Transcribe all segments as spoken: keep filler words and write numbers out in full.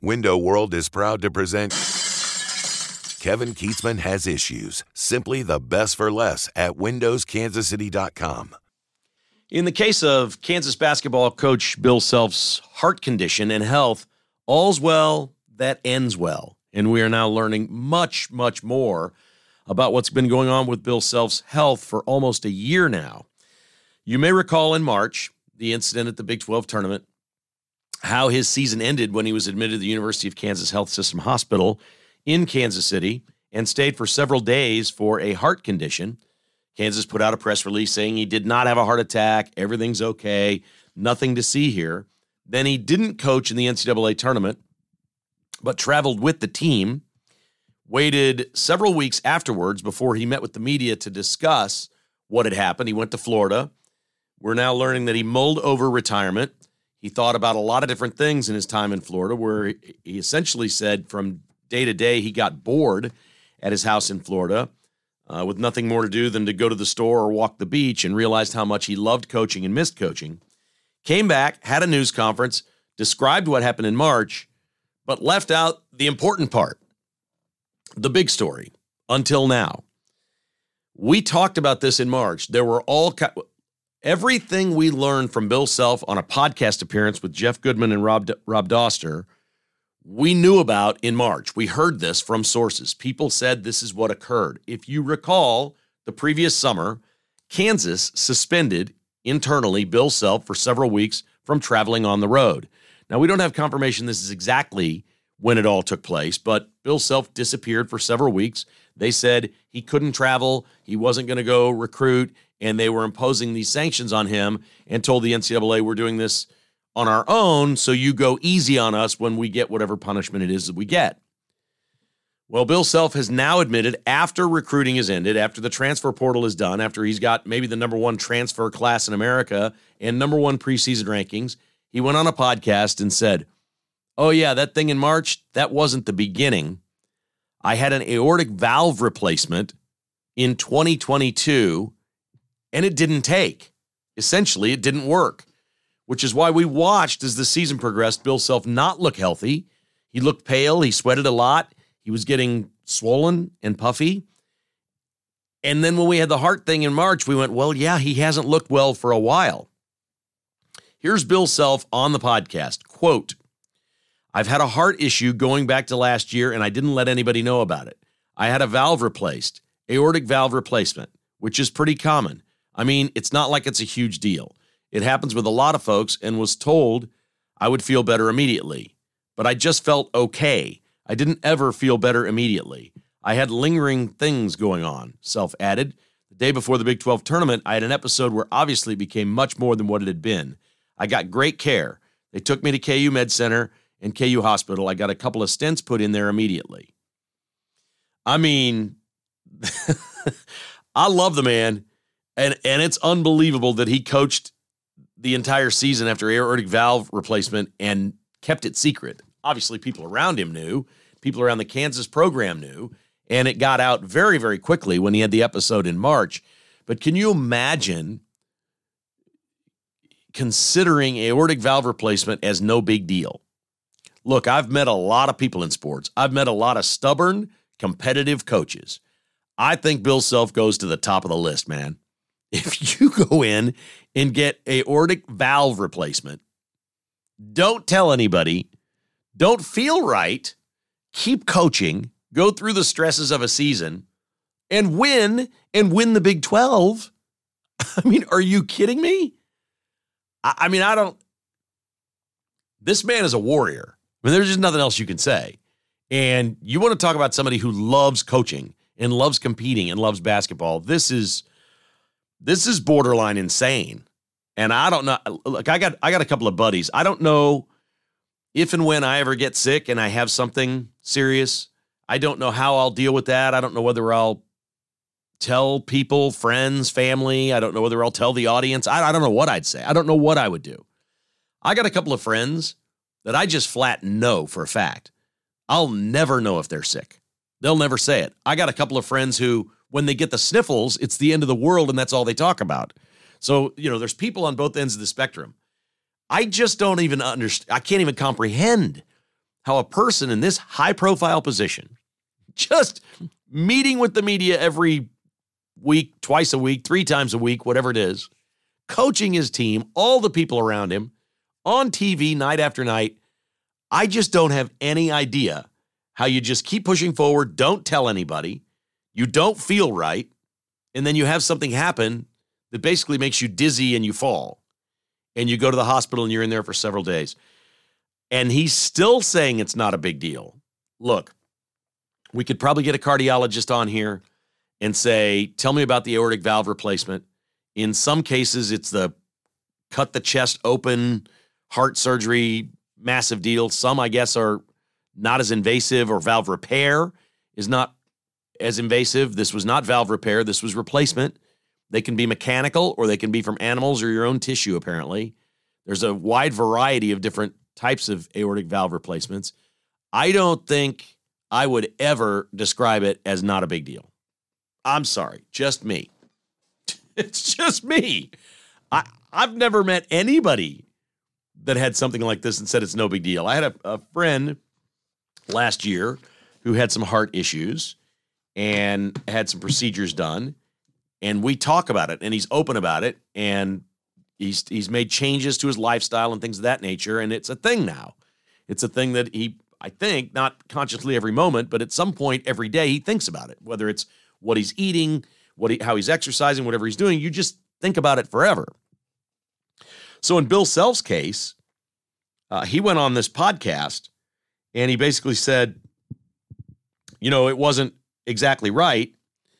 Window World is proud to present Kevin Keatsman Has Issues. Simply the best for less at windows kansas city dot com. In the case of Kansas basketball coach Bill Self's heart condition and health, all's well that ends well. And we are now learning much, much more about what's been going on with Bill Self's health for almost a year now. You may recall in March, the incident at the Big twelve tournament, how his season ended when he was admitted to the University of Kansas Health System Hospital in Kansas City and stayed for several days for a heart condition. Kansas put out a press release saying he did not have a heart attack, everything's okay, nothing to see here. Then he didn't coach in the N C double A tournament, but traveled with the team, waited several weeks afterwards before he met with the media to discuss what had happened. He went to Florida. We're now learning that he mulled over retirement. He thought about a lot of different things in his time in Florida, where he essentially said from day to day he got bored at his house in Florida uh, with nothing more to do than to go to the store or walk the beach, and realized how much he loved coaching and missed coaching. Came back, had a news conference, described what happened in March, but left out the important part, the big story, until now. We talked about this in March. There were all ki- everything we learned from Bill Self on a podcast appearance with Jeff Goodman and Rob Rob Doster, we knew about in March. We heard this from sources. People said this is what occurred. If you recall, the previous summer, Kansas suspended internally Bill Self for several weeks from traveling on the road. Now, we don't have confirmation this is exactly when it all took place, but Bill Self disappeared for several weeks. They said he couldn't travel, he wasn't going to go recruit, and they were imposing these sanctions on him and told the N C double A, we're doing this on our own, so you go easy on us when we get whatever punishment it is that we get. Well, Bill Self has now admitted, after recruiting is ended, after the transfer portal is done, after he's got maybe the number one transfer class in America and number one preseason rankings, he went on a podcast and said, oh yeah, that thing in March, that wasn't the beginning. I had an aortic valve replacement in twenty twenty-two, and it didn't take. Essentially, it didn't work, which is why we watched as the season progressed Bill Self not look healthy. He looked pale. He sweated a lot. He was getting swollen and puffy. And then when we had the heart thing in March, we went, well, yeah, he hasn't looked well for a while. Here's Bill Self on the podcast. Quote, I've had a heart issue going back to last year, and I didn't let anybody know about it. I had a valve replaced, aortic valve replacement, which is pretty common. I mean, it's not like it's a huge deal. It happens with a lot of folks, and was told I would feel better immediately. But I just felt okay. I didn't ever feel better immediately. I had lingering things going on, Self added. The day before the Big twelve tournament, I had an episode where obviously it became much more than what it had been. I got great care. They took me to K U Med Center and K U Hospital. I got a couple of stents put in there immediately. I mean, I love the man, and, and it's unbelievable that he coached the entire season after aortic valve replacement and kept it secret. Obviously, people around him knew. People around the Kansas program knew. And it got out very, very quickly when he had the episode in March. But can you imagine considering aortic valve replacement as no big deal? Look, I've met a lot of people in sports. I've met a lot of stubborn, competitive coaches. I think Bill Self goes to the top of the list, man. If you go in and get aortic valve replacement, don't tell anybody, don't feel right, keep coaching, go through the stresses of a season, and win, and win the Big twelve. I mean, are you kidding me? I, I mean, I don't, this man is a warrior. I mean, there's just nothing else you can say. And you want to talk about somebody who loves coaching and loves competing and loves basketball. This is, this is borderline insane. And I don't know, look, I got, I got a couple of buddies. I don't know if and when I ever get sick and I have something serious. I don't know how I'll deal with that. I don't know whether I'll tell people, friends, family. I don't know whether I'll tell the audience. I, I don't know what I'd say. I don't know what I would do. I got a couple of friends that I just flat know for a fact. I'll never know if they're sick. They'll never say it. I got a couple of friends who, when they get the sniffles, it's the end of the world and that's all they talk about. So, you know, there's people on both ends of the spectrum. I just don't even understand. I can't even comprehend how a person in this high-profile position, just meeting with the media every week, twice a week, three times a week, whatever it is, coaching his team, all the people around him, on T V night after night. I just don't have any idea how you just keep pushing forward, don't tell anybody, you don't feel right, and then you have something happen that basically makes you dizzy and you fall. And you go to the hospital and you're in there for several days. And he's still saying it's not a big deal. Look, we could probably get a cardiologist on here and say, tell me about the aortic valve replacement. In some cases, it's the cut the chest open, heart surgery, massive deal. Some, I guess, are not as invasive, or valve repair is not as invasive. This was not valve repair. This was replacement. They can be mechanical, or they can be from animals or your own tissue, apparently. There's a wide variety of different types of aortic valve replacements. I don't think I would ever describe it as not a big deal. I'm sorry, just me. It's just me. I, I've never met anybody that had something like this and said it's no big deal. I had a, a friend last year who had some heart issues and had some procedures done, and we talk about it, and he's open about it, and he's he's made changes to his lifestyle and things of that nature, and it's a thing now. It's a thing that he, I think, not consciously every moment, but at some point every day he thinks about it, whether it's what he's eating, what he, how he's exercising, whatever he's doing. You just think about it forever. So in Bill Self's case, uh, he went on this podcast, and he basically said, you know, it wasn't exactly right,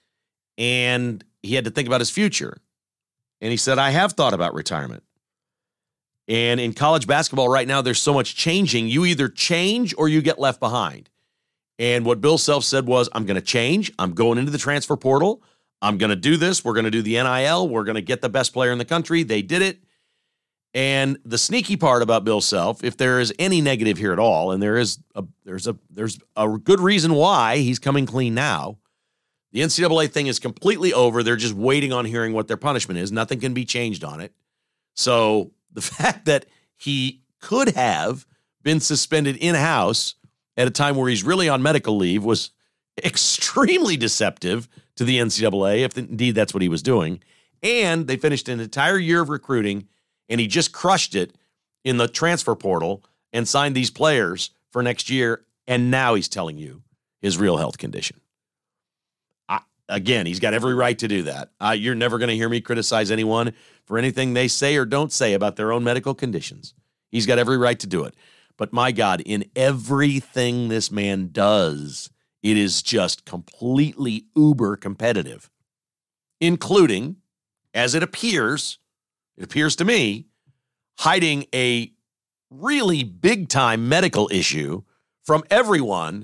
and he had to think about his future. And he said, I have thought about retirement. And in college basketball right now, there's so much changing. You either change or you get left behind. And what Bill Self said was, I'm going to change. I'm going into the transfer portal. I'm going to do this. We're going to do the N I L. We're going to get the best player in the country. They did it. And the sneaky part about Bill Self, if there is any negative here at all, and there is a, there's a there's a good reason why he's coming clean now. The N C double A thing is completely over. They're just waiting on hearing what their punishment is. Nothing can be changed on it. So the fact that he could have been suspended in-house at a time where he's really on medical leave was extremely deceptive to the N C double A, if indeed that's what he was doing. And they finished an entire year of recruiting, and he just crushed it in the transfer portal and signed these players for next year, and now he's telling you his real health condition. Again, he's got every right to do that. Uh, you're never going to hear me criticize anyone for anything they say or don't say about their own medical conditions. He's got every right to do it. But my God, in everything this man does, it is just completely uber competitive, including, as it appears, it appears to me, hiding a really big-time medical issue from everyone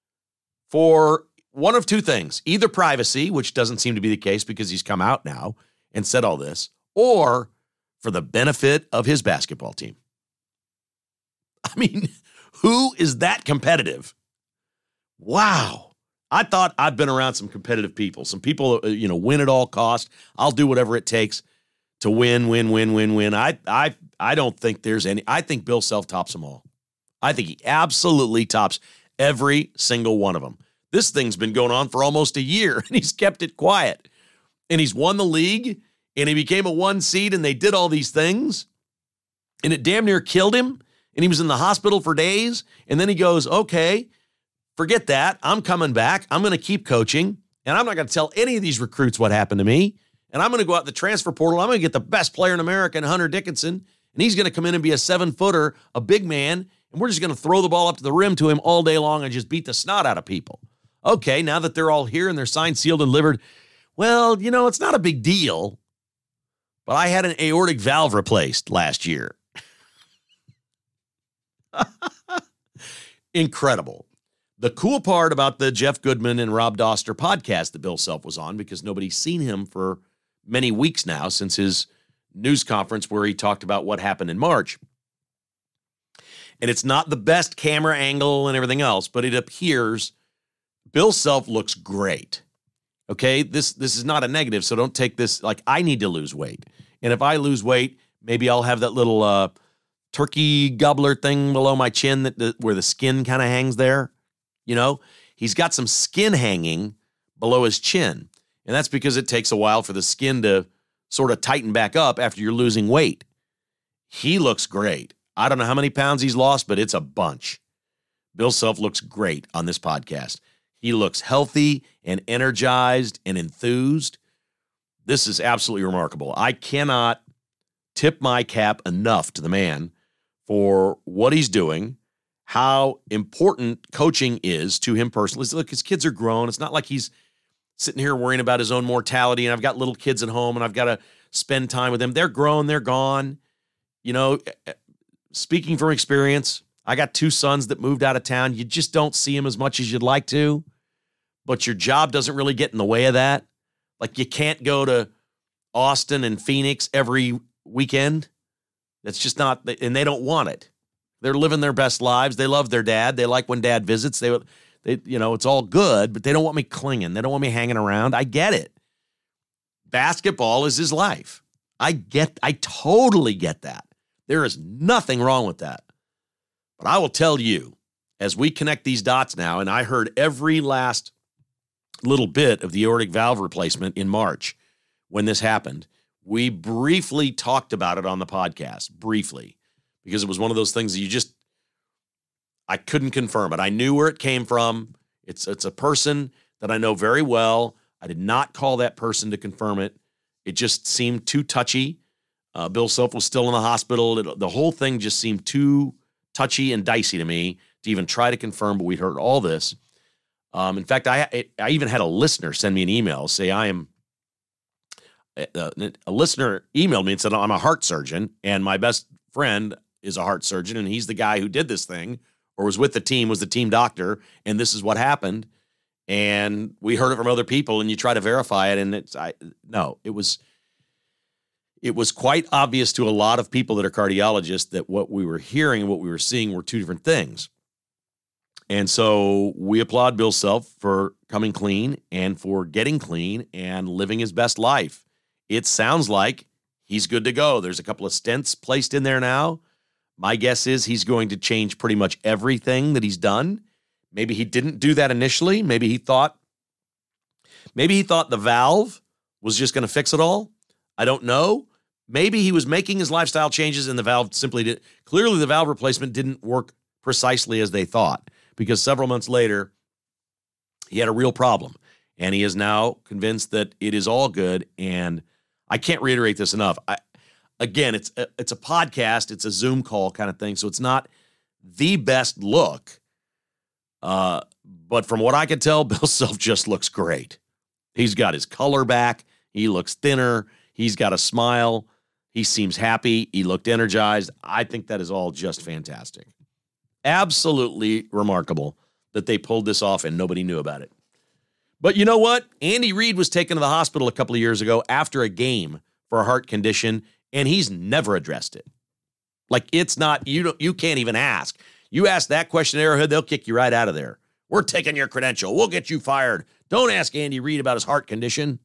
for one of two things: either privacy, which doesn't seem to be the case because he's come out now and said all this, or for the benefit of his basketball team. I mean, who is that competitive? Wow. I thought I've been around some competitive people. Some people, you know, win at all costs. I'll do whatever it takes to win, win, win, win, win. I, I, I don't think there's any. I think Bill Self tops them all. I think he absolutely tops every single one of them. This thing's been going on for almost a year, and he's kept it quiet. And he's won the league, and he became a one seed, and they did all these things, and it damn near killed him, and he was in the hospital for days, and then he goes, okay, forget that. I'm coming back. I'm going to keep coaching, and I'm not going to tell any of these recruits what happened to me, and I'm going to go out the transfer portal. I'm going to get the best player in America, and Hunter Dickinson, and he's going to come in and be a seven-footer, a big man, and we're just going to throw the ball up to the rim to him all day long and just beat the snot out of people. Okay, now that they're all here and they're signed, sealed, and delivered, well, you know, it's not a big deal, but I had an aortic valve replaced last year. Incredible. The cool part about the Jeff Goodman and Rob Doster podcast that Bill Self was on, because nobody's seen him for many weeks now since his news conference where he talked about what happened in March. And it's not the best camera angle and everything else, but it appears Bill Self looks great. Okay, this this is not a negative, so don't take this like I need to lose weight. And if I lose weight, maybe I'll have that little uh, turkey gobbler thing below my chin that the, where the skin kind of hangs there. You know, he's got some skin hanging below his chin. And that's because it takes a while for the skin to sort of tighten back up after you're losing weight. He looks great. I don't know how many pounds he's lost, but it's a bunch. Bill Self looks great on this podcast. He looks healthy and energized and enthused. This is absolutely remarkable. I cannot tip my cap enough to the man for what he's doing, how important coaching is to him personally. Look, his kids are grown. It's not like he's sitting here worrying about his own mortality, and I've got little kids at home, and I've got to spend time with them. They're grown. They're gone. You know, speaking from experience, I got two sons that moved out of town. You just don't see them as much as you'd like to, but your job doesn't really get in the way of that. Like, you can't go to Austin and Phoenix every weekend. That's just not, and they don't want it. They're living their best lives. They love their dad. They like when dad visits. They, they, you know, it's all good, but they don't want me clinging. They don't want me hanging around. I get it. Basketball is his life. I get, I totally get that. There is nothing wrong with that. But I will tell you, as we connect these dots now, and I heard every last little bit of the aortic valve replacement in March when this happened. We briefly talked about it on the podcast, briefly, because it was one of those things that you just, I couldn't confirm it. I knew where it came from. It's, it's a person that I know very well. I did not call that person to confirm it. It just seemed too touchy. Uh, Bill Self was still in the hospital. It, the whole thing just seemed too touchy and dicey to me to even try to confirm, but we'd heard all this. Um, in fact, I I even had a listener send me an email, say I am, uh, a listener emailed me and said, I'm a heart surgeon, and my best friend is a heart surgeon, and he's the guy who did this thing, or was with the team, was the team doctor, and this is what happened. And we heard it from other people, and you try to verify it, and it's, I no, it was, it was quite obvious to a lot of people that are cardiologists that what we were hearing and what we were seeing were two different things. And so we applaud Bill Self for coming clean and for getting clean and living his best life. It sounds like he's good to go. There's a couple of stents placed in there now. My guess is he's going to change pretty much everything that he's done. Maybe he didn't do that initially. Maybe he thought, maybe he thought the valve was just going to fix it all. I don't know. Maybe he was making his lifestyle changes and the valve simply did. Clearly the valve replacement didn't work precisely as they thought, because several months later, he had a real problem. And he is now convinced that it is all good. And I can't reiterate this enough. I, again, it's a, it's a podcast. It's a Zoom call kind of thing. So it's not the best look. Uh, but from what I can tell, Bill Self just looks great. He's got his color back. He looks thinner. He's got a smile. He seems happy. He looked energized. I think that is all just fantastic. Absolutely remarkable that they pulled this off and nobody knew about it. But you know what? Andy Reid was taken to the hospital a couple of years ago after a game for a heart condition, and he's never addressed it. Like, it's not, you don't, you can't even ask. You ask that question at Arrowhead, they'll kick you right out of there. We're taking your credential. We'll get you fired. Don't ask Andy Reid about his heart condition.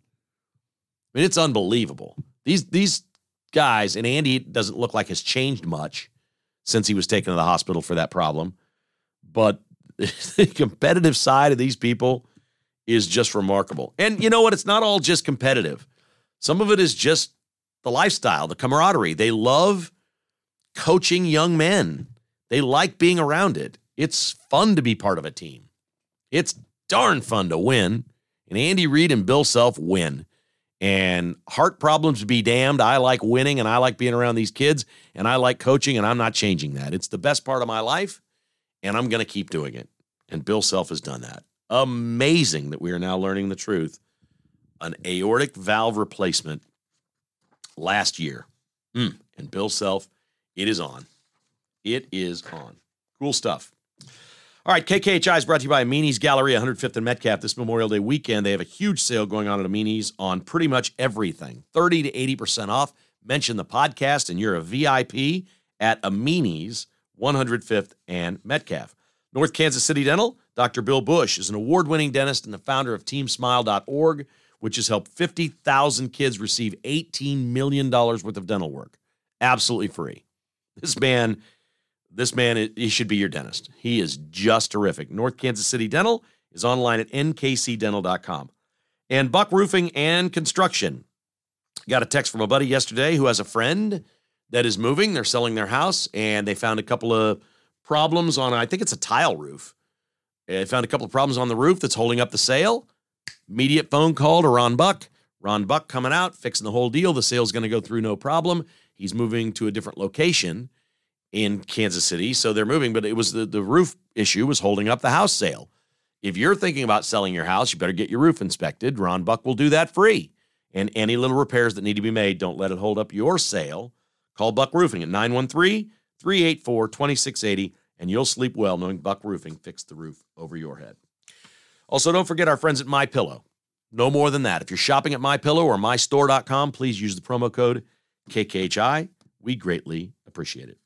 I mean, it's unbelievable. These, these guys, and Andy doesn't look like has changed much since he was taken to the hospital for that problem. But the competitive side of these people is just remarkable. And you know what? It's not all just competitive. Some of it is just the lifestyle, the camaraderie. They love coaching young men. They like being around it. It's fun to be part of a team. It's darn fun to win. And Andy Reid and Bill Self win. And heart problems be damned. I like winning, and I like being around these kids, and I like coaching, and I'm not changing that. It's the best part of my life, and I'm going to keep doing it. And Bill Self has done that. Amazing that we are now learning the truth. An aortic valve replacement last year. Mm. And Bill Self, it is on. It is on. Cool stuff. All right, K K H I is brought to you by Amini's Galleria, one hundred fifth and Metcalf. This Memorial Day weekend, they have a huge sale going on at Amini's on pretty much everything. thirty to eighty percent off. Mention the podcast, and you're a V I P at Amini's, one hundred fifth and Metcalf. North Kansas City Dental, Doctor Bill Bush is an award-winning dentist and the founder of team smile dot org, which has helped fifty thousand kids receive eighteen million dollars worth of dental work. Absolutely free. This man, this man, he should be your dentist. He is just terrific. North Kansas City Dental is online at N K C dental dot com. And Buck Roofing and Construction. Got a text from a buddy yesterday who has a friend that is moving. They're selling their house, and they found a couple of problems on, I think it's a tile roof. They found a couple of problems on the roof that's holding up the sale. Immediate phone call to Ron Buck. Ron Buck coming out, fixing the whole deal. The sale's going to go through no problem. He's moving to a different location in Kansas City, so they're moving, but it was the, the roof issue was holding up the house sale. If you're thinking about selling your house, you better get your roof inspected. Ron Buck will do that free. And any little repairs that need to be made, don't let it hold up your sale. Call Buck Roofing at nine one three, three eight four, two six eight zero, and you'll sleep well knowing Buck Roofing fixed the roof over your head. Also, don't forget our friends at MyPillow. No more than that. If you're shopping at MyPillow or my store dot com, please use the promo code K K H I. We greatly appreciate it.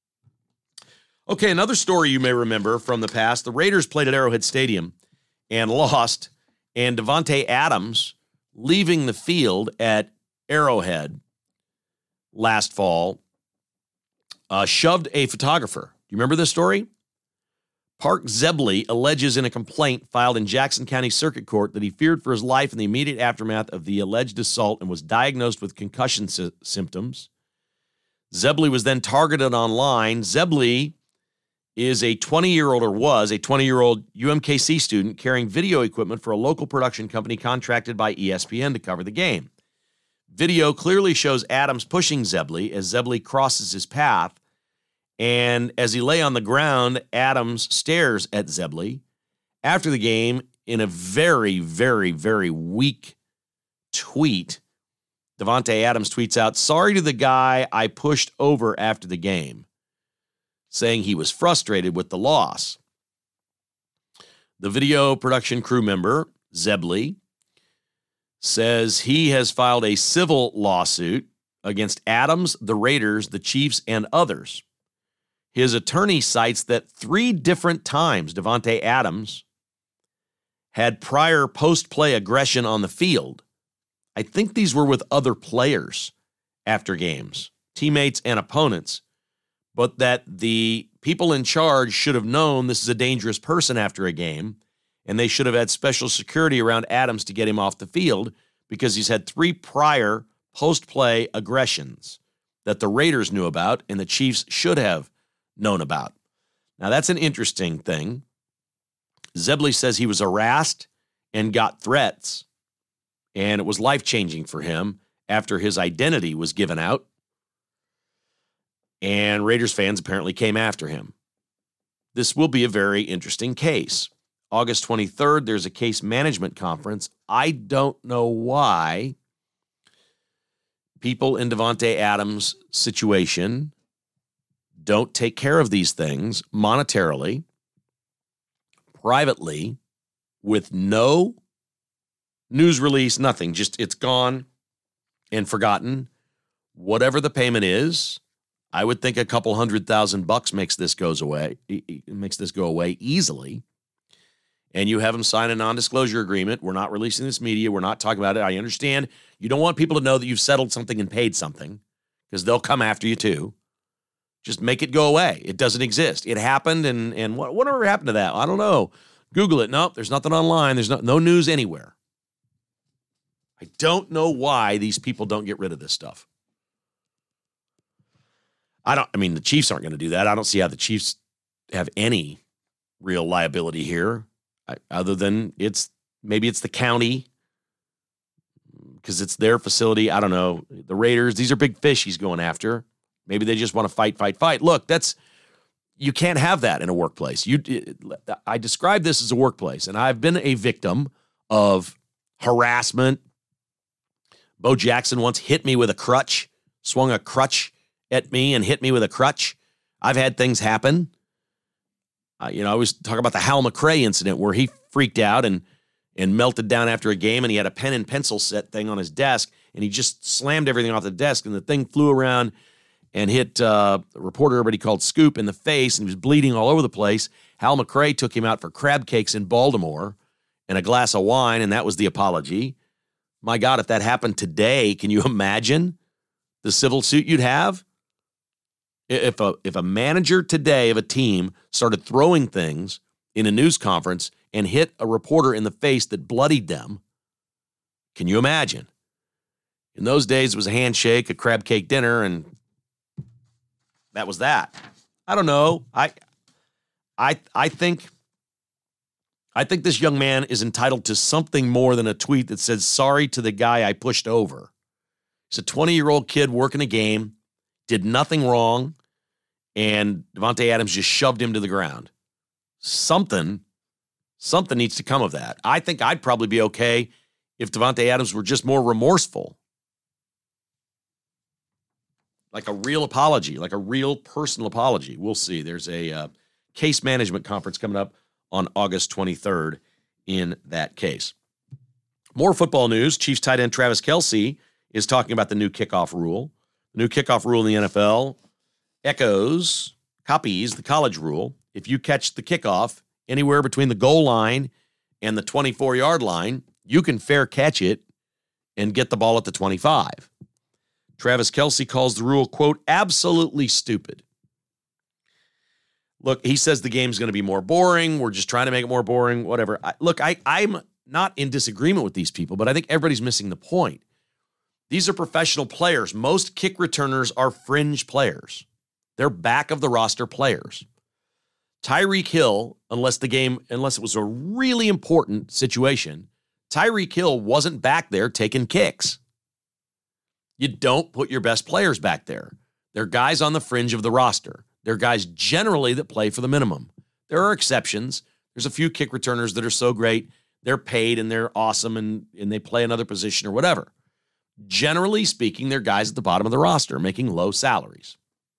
Okay, another story you may remember from the past. The Raiders played at Arrowhead Stadium and lost, and Davante Adams, leaving the field at Arrowhead last fall, uh, shoved a photographer. Do you remember this story? Park Zebley alleges in a complaint filed in Jackson County Circuit Court that he feared for his life in the immediate aftermath of the alleged assault and was diagnosed with concussion sy- symptoms. Zebley was then targeted online. Zebley is a twenty-year-old, or was a twenty-year-old U M K C student carrying video equipment for a local production company contracted by E S P N to cover the game. Video clearly shows Adams pushing Zebley as Zebley crosses his path. And as he lay on the ground, Adams stares at Zebley. After the game, in a very, very, very weak tweet, Davante Adams tweets out, "Sorry to the guy I pushed over after the game," saying he was frustrated with the loss. The video production crew member, Zebley, says he has filed a civil lawsuit against Adams, the Raiders, the Chiefs, and others. His attorney cites that three different times Davante Adams had prior post-play aggression on the field. I think these were with other players after games, teammates and opponents, but that the people in charge should have known this is a dangerous person after a game, and they should have had special security around Adams to get him off the field because he's had three prior post-play aggressions that the Raiders knew about and the Chiefs should have known about. Now, that's an interesting thing. Zebley says he was harassed and got threats, and it was life-changing for him after his identity was given out, and Raiders fans apparently came after him. This will be a very interesting case. August twenty-third, there's a case management conference. I don't know why people in Davante Adams' situation don't take care of these things monetarily, privately, with no news release, nothing. Just it's gone and forgotten. Whatever the payment is, I would think a couple hundred thousand bucks makes this goes away. It makes this go away easily. And you have them sign a non-disclosure agreement. We're not releasing this media. We're not talking about it. I understand you don't want people to know that you've settled something and paid something because they'll come after you too. Just make it go away. It doesn't exist. It happened, and and what, whatever happened to that? I don't know. Google it. Nope, there's nothing online. There's no, no news anywhere. I don't know why these people don't get rid of this stuff. I don't. I mean, the Chiefs aren't going to do that. I don't see how the Chiefs have any real liability here, I, other than it's maybe it's the county because it's their facility. I don't know. The Raiders. These are big fish he's going after. Maybe they just want to fight, fight, fight. Look, that's you can't have that in a workplace. You, I describe this as a workplace, and I've been a victim of harassment. Bo Jackson once hit me with a crutch, swung a crutch at me and hit me with a crutch. I've had things happen. Uh, you know, I always talk about the Hal McRae incident where he freaked out and and melted down after a game, and he had a pen and pencil set thing on his desk, and he just slammed everything off the desk, and the thing flew around and hit uh, a reporter everybody called Scoop in the face, and he was bleeding all over the place. Hal McRae took him out for crab cakes in Baltimore and a glass of wine, and that was the apology. My God, if that happened today, can you imagine the civil suit you'd have? If a if a manager today of a team started throwing things in a news conference and hit a reporter in the face that bloodied them, can you imagine? In those days, it was a handshake, a crab cake dinner, and that was that. I don't know. I I I think I think this young man is entitled to something more than a tweet that says, sorry to the guy I pushed over. He's a twenty-year-old kid working a game, did nothing wrong, and Davante Adams just shoved him to the ground. Something, something needs to come of that. I think I'd probably be okay if Davante Adams were just more remorseful. Like a real apology, like a real personal apology. We'll see. There's a uh, case management conference coming up on August twenty-third in that case. More football news. Chiefs tight end Travis Kelce is talking about the new kickoff rule. The new kickoff rule in the N F L echoes, copies the college rule. If you catch the kickoff anywhere between the goal line and the twenty-four-yard line, you can fair catch it and get the ball at the twenty-five. Travis Kelce calls the rule, quote, absolutely stupid. Look, he says the game's going to be more boring. We're just trying to make it more boring, whatever. I, look, I, I'm not in disagreement with these people, but I think everybody's missing the point. These are professional players. Most kick returners are fringe players. They're back of the roster players. Tyreek Hill, unless the game, unless it was a really important situation, Tyreek Hill wasn't back there taking kicks. You don't put your best players back there. They're guys on the fringe of the roster. They're guys generally that play for the minimum. There are exceptions. There's a few kick returners that are so great, they're paid and they're awesome and, and they play another position or whatever. Generally speaking, they're guys at the bottom of the roster making low salaries.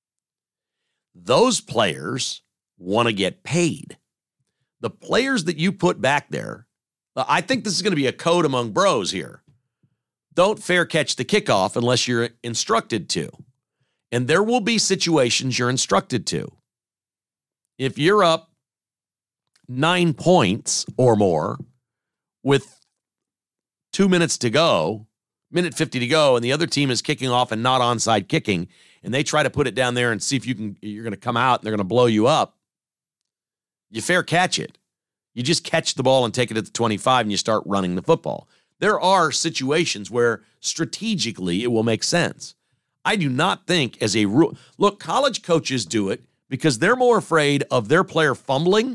Those players want to get paid. The players that you put back there, I think this is going to be a code among bros here. Don't fair catch the kickoff unless you're instructed to. And there will be situations you're instructed to. If you're up nine points or more with two minutes to go, minute fifty to go, and the other team is kicking off and not onside kicking, and they try to put it down there and see if you can, you're going to come out and they're going to blow you up, you fair catch it. You just catch the ball and take it at the twenty-five and you start running the football. There are situations where strategically it will make sense. I do not think as a rule. Look, college coaches do it because they're more afraid of their player fumbling,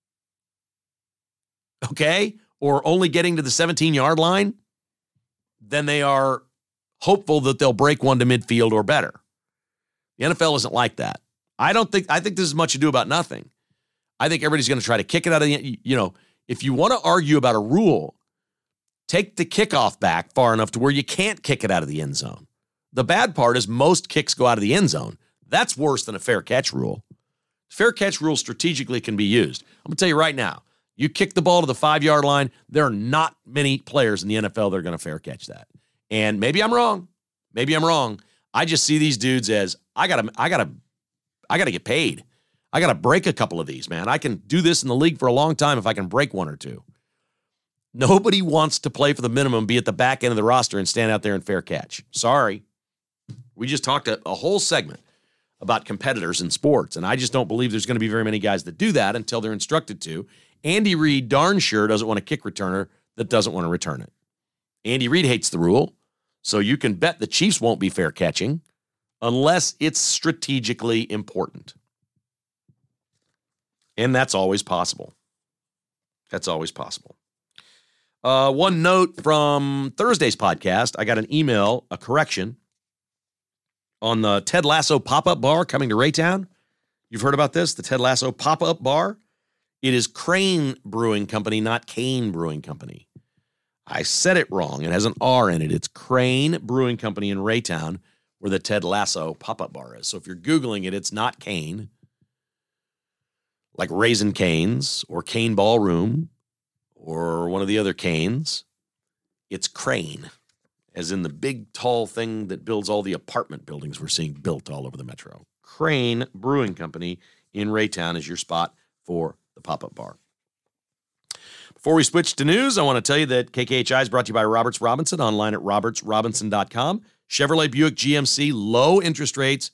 okay, or only getting to the seventeen-yard line than they are hopeful that they'll break one to midfield or better. The N F L isn't like that. I don't think, I think this is much ado about nothing. I think everybody's going to try to kick it out of the, you know, if you want to argue about a rule, take the kickoff back far enough to where you can't kick it out of the end zone. The bad part is most kicks go out of the end zone. That's worse than a fair catch rule. Fair catch rule strategically can be used. I'm going to tell you right now, you kick the ball to the five-yard line, there are not many players in the N F L that are going to fair catch that. And maybe I'm wrong. Maybe I'm wrong. I just see these dudes as, I got to I got to I got to get paid. I got to break a couple of these, man. I can do this in the league for a long time if I can break one or two. Nobody wants to play for the minimum, be at the back end of the roster and stand out there and fair catch. Sorry. We just talked a, a whole segment about competitors in sports, and I just don't believe there's going to be very many guys that do that until they're instructed to. Andy Reid darn sure doesn't want a kick returner that doesn't want to return it. Andy Reid hates the rule, so you can bet the Chiefs won't be fair catching unless it's strategically important. And that's always possible. That's always possible. Uh, one note from Thursday's podcast, I got an email, a correction, on the Ted Lasso pop-up bar coming to Raytown. You've heard about this, the Ted Lasso pop-up bar? It is Crane Brewing Company, not Kane Brewing Company. I said it wrong. It has an R in it. It's Crane Brewing Company in Raytown, where the Ted Lasso pop-up bar is. So if you're Googling it, it's not Kane, like Raisin Canes or Kane Ballroom or one of the other Canes. It's Crane, as in the big, tall thing that builds all the apartment buildings we're seeing built all over the metro. Crane Brewing Company in Raytown is your spot for the pop-up bar. Before we switch to news, I want to tell you that K K H I is brought to you by Roberts Robinson, online at roberts robinson dot com. Chevrolet Buick G M C, low interest rates,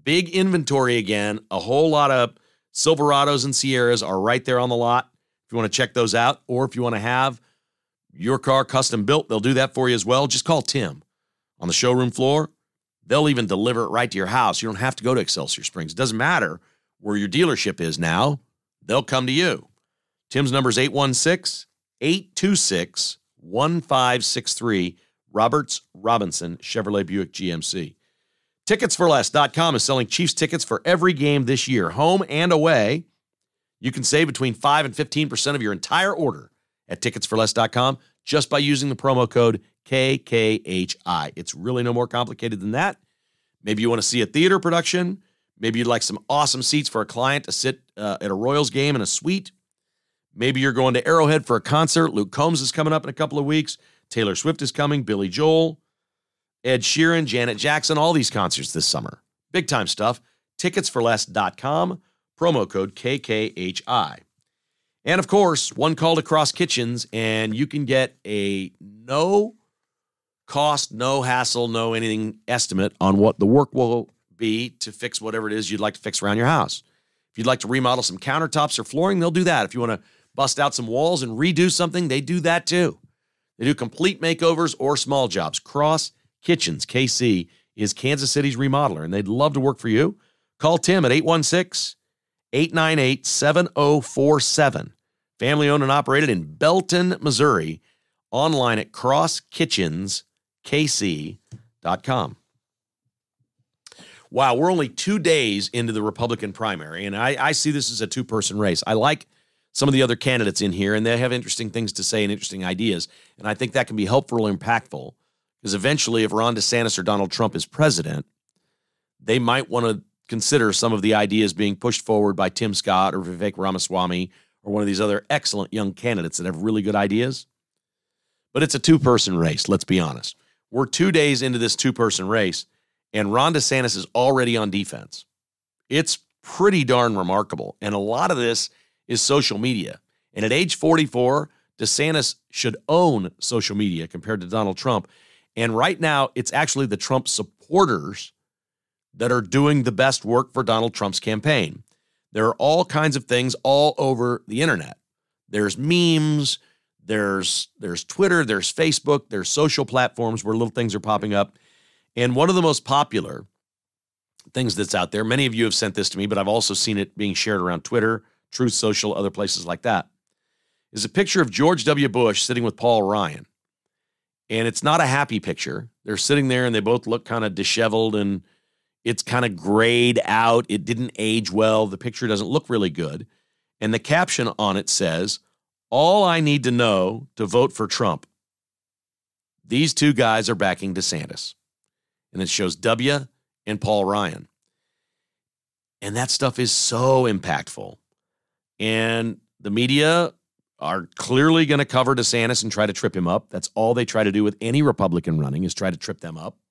Big inventory again. A whole lot of Silverados and Sierras are right there on the lot. If you want to check those out, or if you want to have your car custom built, they'll do that for you as well. Just call Tim on the showroom floor. They'll even deliver it right to your house. You don't have to go to Excelsior Springs. It doesn't matter where your dealership is now. They'll come to you. Tim's number is eight one six, eight two six, one five six three. Roberts Robinson, Chevrolet Buick G M C. tickets for less dot com is selling Chiefs tickets for every game this year, home and away. You can save between five and fifteen percent of your entire order at tickets for less dot com just by using the promo code K K H I. It's really no more complicated than that. Maybe you want to see a theater production. Maybe you'd like some awesome seats for a client to sit uh, at a Royals game in a suite. Maybe you're going to Arrowhead for a concert. Luke Combs is coming up in a couple of weeks. Taylor Swift is coming. Billy Joel, Ed Sheeran, Janet Jackson, all these concerts this summer. Big time stuff. tickets for less dot com, promo code K K H I. And of course, one call to Cross Kitchens, and you can get a no cost, no hassle, no anything estimate on what the work will be to fix whatever it is you'd like to fix around your house. If you'd like to remodel some countertops or flooring, they'll do that. If you want to bust out some walls and redo something, they do that too. They do complete makeovers or small jobs. Cross Kitchens, K C, is Kansas City's remodeler, and they'd love to work for you. Call Tim at eight one six, eight nine eight, seven oh four seven. Family owned and operated in Belton, Missouri. Online at cross kitchens k c dot com. Wow, we're only two days into the Republican primary, and I, I see this as a two-person race. I like some of the other candidates in here, and they have interesting things to say and interesting ideas, and I think that can be helpful and impactful, because eventually if Ron DeSantis or Donald Trump is president, they might want to consider some of the ideas being pushed forward by Tim Scott or Vivek Ramaswamy or one of these other excellent young candidates that have really good ideas. But it's a two-person race, let's be honest. We're two days into this two-person race, and Ron DeSantis is already on defense. It's pretty darn remarkable, and a lot of this is social media. And at age forty-four, DeSantis should own social media compared to Donald Trump. And right now, it's actually the Trump supporters that are doing the best work for Donald Trump's campaign. There are all kinds of things all over the internet. There's memes, there's there's Twitter, there's Facebook, there's social platforms where little things are popping up. And one of the most popular things that's out there, many of you have sent this to me, but I've also seen it being shared around Twitter, Truth Social, other places like that, is a picture of George W. Bush sitting with Paul Ryan. And it's not a happy picture. They're sitting there and they both look kind of disheveled and it's kind of grayed out. It didn't age well. The picture doesn't look really good. And the caption on it says, "All I need to know to vote for Trump. These two guys are backing DeSantis." And it shows W and Paul Ryan. And that stuff is so impactful. And the media are clearly going to cover DeSantis and try to trip him up. That's all they try to do with any Republican running, is try to trip them up.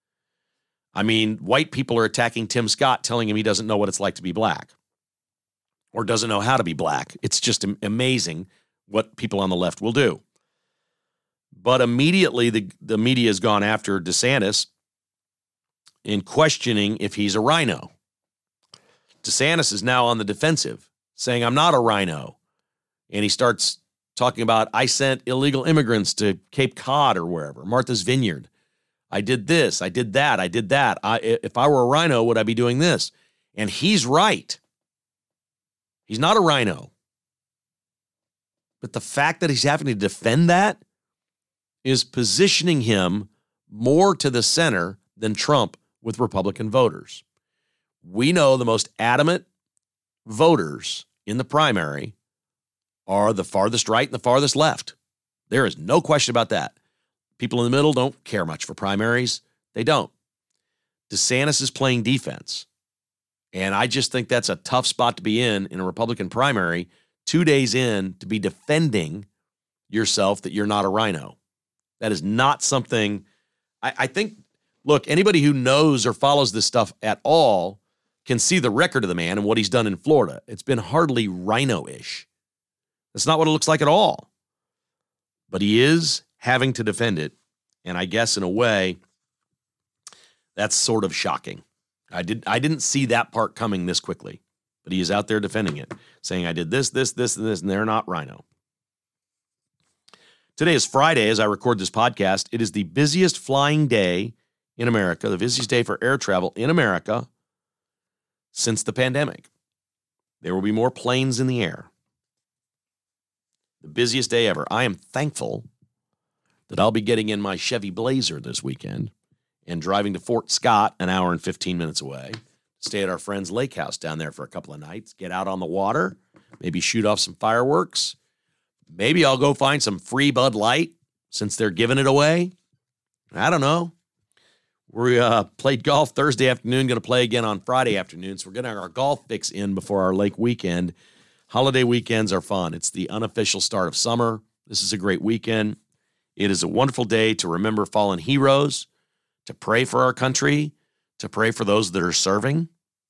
I mean, white people are attacking Tim Scott, telling him he doesn't know what it's like to be black or doesn't know how to be black. It's just amazing what people on the left will do. But immediately the, the media has gone after DeSantis in questioning if he's a rhino. DeSantis is now on the defensive, saying, "I'm not a rhino." And he starts talking about, "I sent illegal immigrants to Cape Cod or wherever, Martha's Vineyard. I did this, I did that, I did that. I, if I were a rhino, would I be doing this?" And he's right. He's not a rhino. But the fact that he's having to defend that is positioning him more to the center than Trump with Republican voters. We know the most adamant voters in the primary are the farthest right and the farthest left. There is no question about that. People in the middle don't care much for primaries. They don't. DeSantis is playing defense. And I just think that's a tough spot to be in in a Republican primary, two days in to be defending yourself that you're not a rhino. That is not something, I, I think, look, anybody who knows or follows this stuff at all can see the record of the man and what he's done in Florida. It's been hardly rhino-ish. That's not what it looks like at all. But he is having to defend it. And I guess in a way, that's sort of shocking. I did. I didn't see that part coming this quickly, but he is out there defending it, saying I did this, this, this, and this, and they're not Rhino. Today is Friday as I record this podcast. It is the busiest flying day in America, the busiest day for air travel in America since the pandemic. There will be more planes in the air. The busiest day ever. I am thankful that I'll be getting in my Chevy Blazer this weekend and driving to Fort Scott, an hour and fifteen minutes away, stay at our friend's lake house down there for a couple of nights, get out on the water, maybe shoot off some fireworks. Maybe I'll go find some free Bud Light since they're giving it away. I don't know. We uh, played golf Thursday afternoon, going to play again on Friday afternoon. So we're getting our golf fix in before our lake weekend. Holiday weekends are fun. It's the unofficial start of summer. This is a great weekend. It is a wonderful day to remember fallen heroes, to pray for our country, to pray for those that are serving.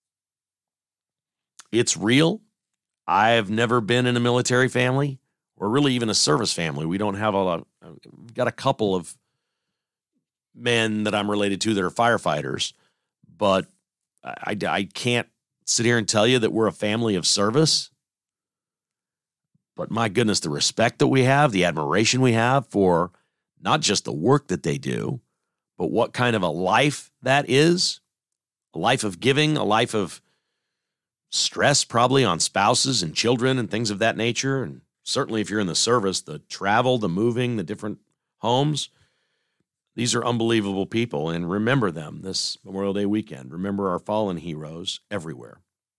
It's real. I've never been in a military family or really even a service family. We don't have a lot. We've got a couple of men that I'm related to that are firefighters, but I, I, I can't sit here and tell you that we're a family of service. But my goodness, the respect that we have, the admiration we have for not just the work that they do, but what kind of a life that is, a life of giving, a life of stress probably on spouses and children and things of that nature. And certainly if you're in the service, the travel, the moving, the different homes, these are unbelievable people. And remember them this Memorial Day weekend. Remember our fallen heroes everywhere.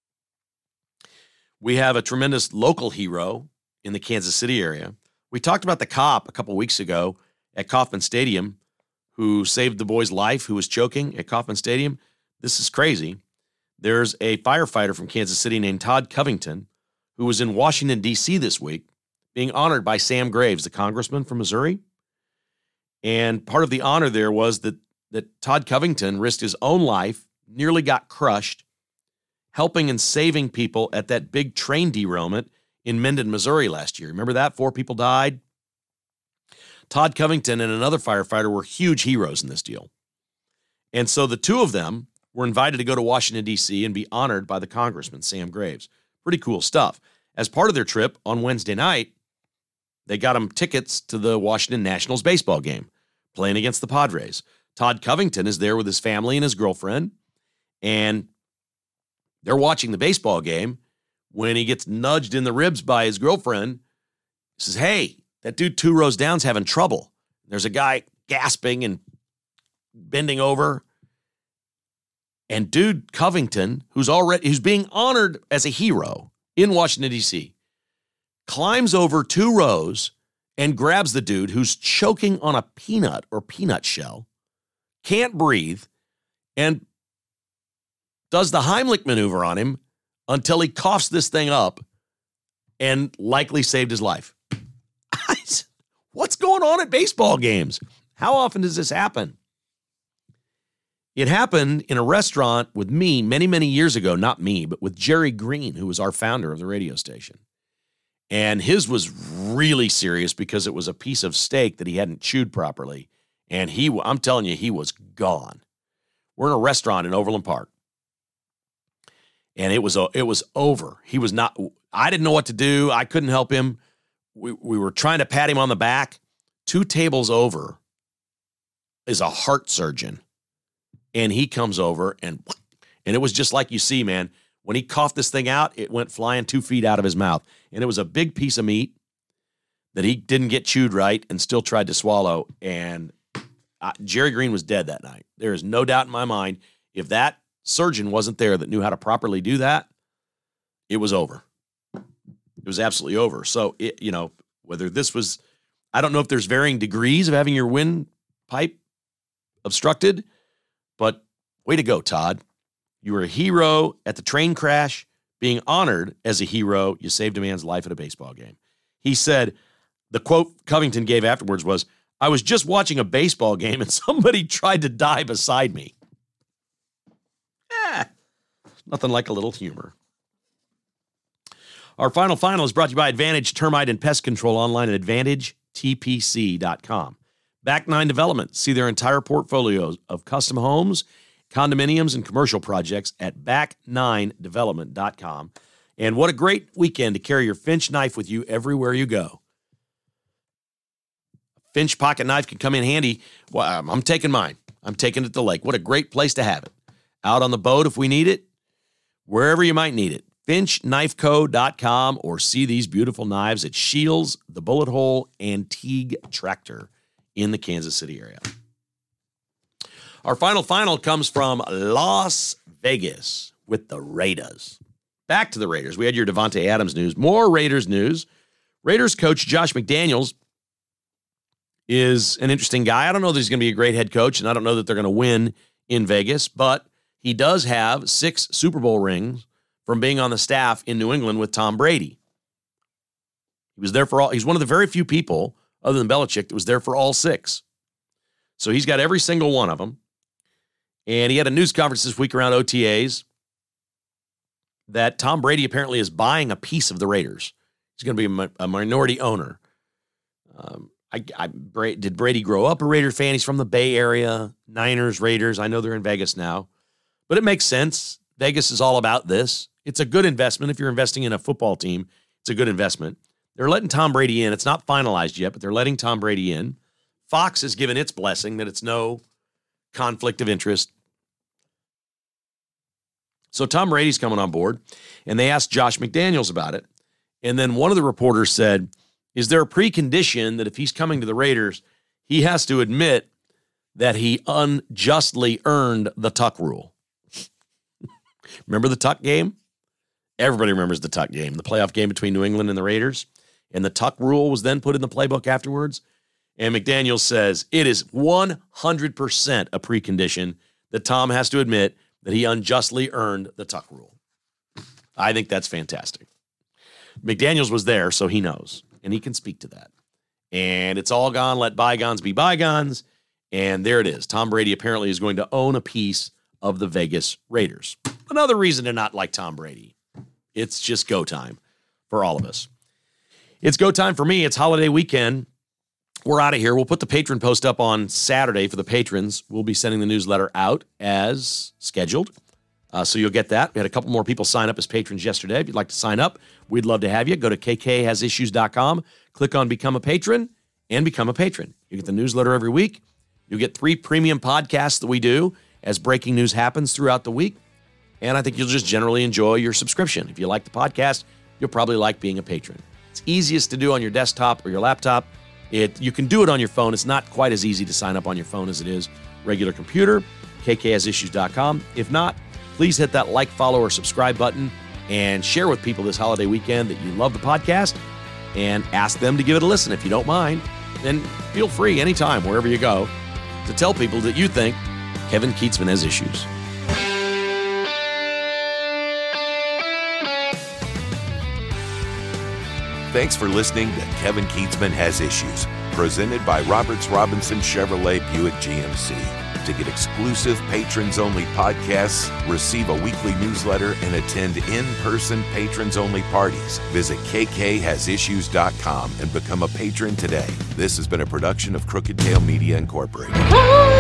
We have a tremendous local hero in the Kansas City area. We talked about the cop a couple weeks ago at Kauffman Stadium who saved the boy's life, who was choking at Kauffman Stadium. This is crazy. There's a firefighter from Kansas City named Todd Covington who was in Washington, D C this week being honored by Sam Graves, the congressman from Missouri. And part of the honor there was that, that Todd Covington risked his own life, nearly got crushed, helping and saving people at that big train derailment in Mendon, Missouri last year. Remember that? Four people died. Todd Covington and another firefighter were huge heroes in this deal. And so the two of them were invited to go to Washington, D C and be honored by the congressman, Sam Graves. Pretty cool stuff. As part of their trip on Wednesday night, they got them tickets to the Washington Nationals baseball game, playing against the Padres. Todd Covington is there with his family and his girlfriend, and they're watching the baseball game when he gets nudged in the ribs by his girlfriend. He says, hey, that dude two rows down's having trouble. There's a guy gasping and bending over. And dude Covington, who's already who's being honored as a hero in Washington, D C, climbs over two rows and grabs the dude who's choking on a peanut or peanut shell, can't breathe, and does the Heimlich maneuver on him until he coughs this thing up and likely saved his life. What's going on at baseball games? How often does this happen? It happened in a restaurant with me many, many years ago. Not me, but with Jerry Green, who was our founder of the radio station. And his was really serious because it was a piece of steak that he hadn't chewed properly. And he, I'm telling you, he was gone. We're in a restaurant in Overland Park. And it was, it was over. He was not, I didn't know what to do. I couldn't help him. We, we were trying to pat him on the back. Two tables over is a heart surgeon. And he comes over and, and it was just like you see, man. When he coughed this thing out, it went flying two feet out of his mouth. And it was a big piece of meat that he didn't get chewed right and still tried to swallow. And uh, Jerry Green was dead that night. There is no doubt in my mind, if that surgeon wasn't there that knew how to properly do that, it was over. It was absolutely over. So, it, you know, whether this was, I don't know if there's varying degrees of having your windpipe obstructed, but way to go, Todd. You were a hero at the train crash, being honored as a hero. You saved a man's life at a baseball game. He said, the quote Covington gave afterwards was, I was just watching a baseball game and somebody tried to die beside me. Eh, nothing like a little humor. Our final final is brought to you by Advantage Termite and Pest Control online at advantage t p c dot com. Back Nine Development. See their entire portfolio of custom homes, condominiums, and commercial projects at back nine development dot com. And what a great weekend to carry your Finch knife with you everywhere you go. Finch pocket knife can come in handy. Well, I'm taking mine. I'm taking it to the lake. What a great place to have it. Out on the boat if we need it, wherever you might need it. finch knife co dot com or see these beautiful knives at Shields, the Bullet Hole, and Teague Tractor in the Kansas City area. Our final final comes from Las Vegas with the Raiders. Back to the Raiders. We had your Davante Adams news. More Raiders news. Raiders coach Josh McDaniels is an interesting guy. I don't know that he's going to be a great head coach, and I don't know that they're going to win in Vegas, but he does have six Super Bowl rings from being on the staff in New England with Tom Brady. He was there for all. He's one of the very few people, other than Belichick, that was there for all six. So he's got every single one of them. And he had a news conference this week around O T As that Tom Brady apparently is buying a piece of the Raiders. He's going to be a, a minority owner. Um, I, I, did Brady grow up a Raider fan? He's from the Bay Area, Niners, Raiders. I know they're in Vegas now. But it makes sense. Vegas is all about this. It's a good investment. If you're investing in a football team, it's a good investment. They're letting Tom Brady in. It's not finalized yet, but they're letting Tom Brady in. Fox has given its blessing that it's no conflict of interest. So Tom Brady's coming on board, and they asked Josh McDaniels about it. And then one of the reporters said, is there a precondition that if he's coming to the Raiders, he has to admit that he unjustly earned the Tuck rule? Remember the Tuck game? Everybody remembers the Tuck game, the playoff game between New England and the Raiders. And the Tuck rule was then put in the playbook afterwards. And McDaniels says it is one hundred percent a precondition that Tom has to admit that he unjustly earned the Tuck rule. I think that's fantastic. McDaniels was there, so he knows, and he can speak to that. And it's all gone. Let bygones be bygones. And there it is. Tom Brady apparently is going to own a piece of the Vegas Raiders. Another reason to not like Tom Brady. It's just go time for all of us. It's go time for me. It's holiday weekend. We're out of here. We'll put the patron post up on Saturday for the patrons. We'll be sending the newsletter out as scheduled. Uh, so you'll get that. We had a couple more people sign up as patrons yesterday. If you'd like to sign up, we'd love to have you. Go to k k has issues dot com, click on Become a Patron, and become a patron. You get the newsletter every week. You'll get three premium podcasts that we do as breaking news happens throughout the week. And I think you'll just generally enjoy your subscription. If you like the podcast, you'll probably like being a patron. It's easiest to do on your desktop or your laptop. It, you can do it on your phone. It's not quite as easy to sign up on your phone as it is regular computer, k k has issues dot com. If not, please hit that like, follow, or subscribe button and share with people this holiday weekend that you love the podcast and ask them to give it a listen. If you don't mind, then feel free anytime, wherever you go, to tell people that you think Kevin Kietzman has issues. Thanks for listening to Kevin Kietzman Has Issues, presented by Roberts Robinson Chevrolet Buick G M C. To get exclusive patrons-only podcasts, receive a weekly newsletter, and attend in-person patrons-only parties, visit k k has issues dot com and become a patron today. This has been a production of Crooked Tail Media Incorporated.